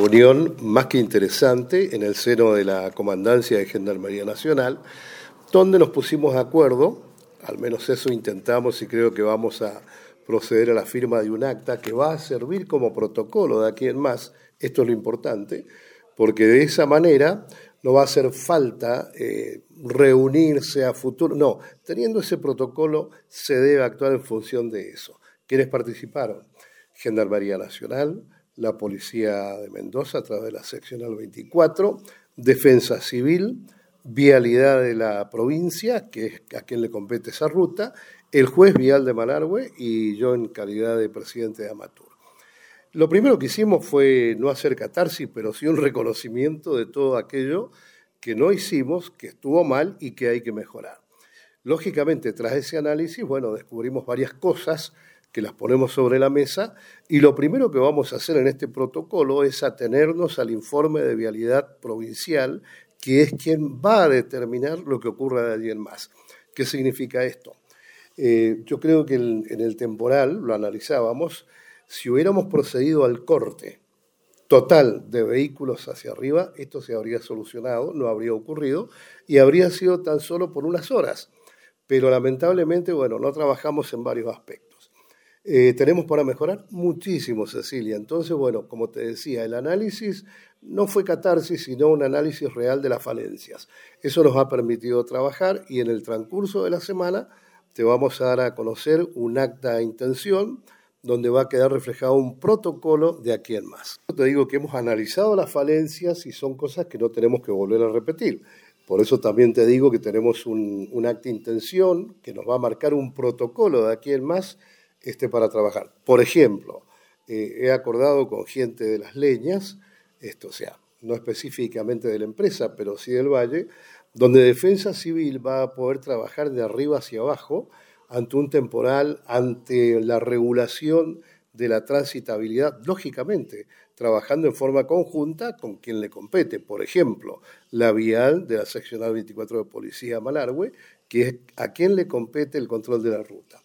reunión más que interesante en el seno de la Comandancia de Gendarmería Nacional, donde nos pusimos de acuerdo, al menos eso intentamos y creo que vamos a proceder a la firma de un acta que va a servir como protocolo de aquí en más, esto es lo importante, porque de esa manera no va a hacer falta reunirse a futuro, no, teniendo ese protocolo se debe actuar en función de eso. ¿Quiénes participaron? Gendarmería Nacional, la Policía de Mendoza a través de la seccional 24, Defensa Civil, Vialidad de la provincia, que es a quien le compete esa ruta, el juez vial de Malargüe y yo en calidad de presidente de Amatur. Lo primero que hicimos fue no hacer catarsis, pero sí un reconocimiento de todo aquello que no hicimos, que estuvo mal y que hay que mejorar. Lógicamente, tras ese análisis, descubrimos varias cosas que las ponemos sobre la mesa y lo primero que vamos a hacer en este protocolo es atenernos al informe de vialidad provincial, que es quien va a determinar lo que ocurra de allí en más. ¿Qué significa esto? Yo creo que en el temporal, lo analizábamos, si hubiéramos procedido al corte total de vehículos hacia arriba, esto se habría solucionado, no habría ocurrido y habría sido tan solo por unas horas. Pero lamentablemente, no trabajamos en varios aspectos. Tenemos para mejorar muchísimo, Cecilia. Entonces, como te decía, el análisis no fue catarsis, sino un análisis real de las falencias. Eso nos ha permitido trabajar y en el transcurso de la semana te vamos a dar a conocer un acta de intención donde va a quedar reflejado un protocolo de aquí en más. Te digo que hemos analizado las falencias y son cosas que no tenemos que volver a repetir. Por eso también te digo que tenemos un acta de intención que nos va a marcar un protocolo de aquí en más para trabajar. Por ejemplo, he acordado con gente de Las Leñas, no específicamente de la empresa, pero sí del Valle, donde Defensa Civil va a poder trabajar de arriba hacia abajo ante un temporal, ante la regulación de la transitabilidad, lógicamente, trabajando en forma conjunta con quien le compete. Por ejemplo, la vial de la seccional 24 de Policía Malargüe, que es a quien le compete el control de la ruta.